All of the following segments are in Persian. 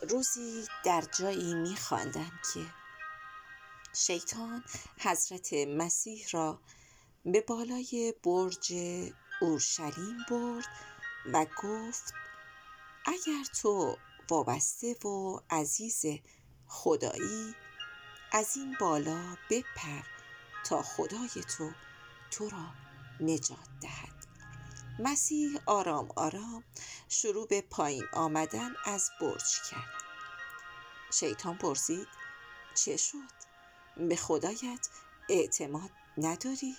روزی در جایی می‌خواندم که شیطان حضرت مسیح را به بالای برج اورشلیم برد و گفت اگر تو وابسته و عزیز خدایی، از این بالا بپر تا خدای تو را نجات دهد. مسیح آرام آرام شروع به پایین آمدن از برج کرد. شیطان پرسید چه شد؟ به خدایت اعتماد نداری؟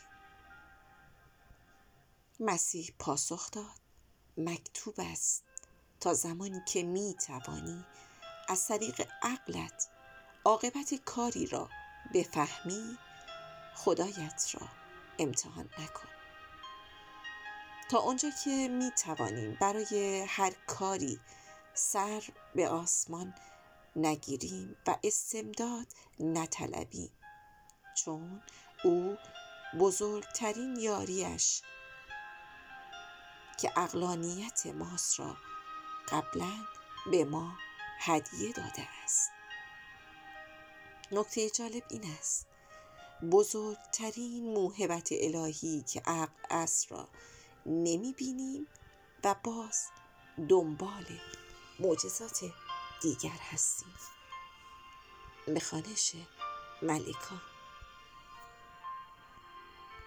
مسیح پاسخ داد مکتوب است تا زمانی که می توانی از طریق عقلت عاقبت کاری را بفهمی، خدایت را امتحان نکن. تا آنجا که می توانیم برای هر کاری سر به آسمان نگیریم و استمداد نطلبیم، چون او بزرگترین یاریش که عقلانیت ماست را قبلا به ما هدیه داده است. نکته جالب این است بزرگترین موهبت الهی که عقل است را نمی بینیم و باز دنبال معجزات دیگر هستیم. به خوانش ملکا.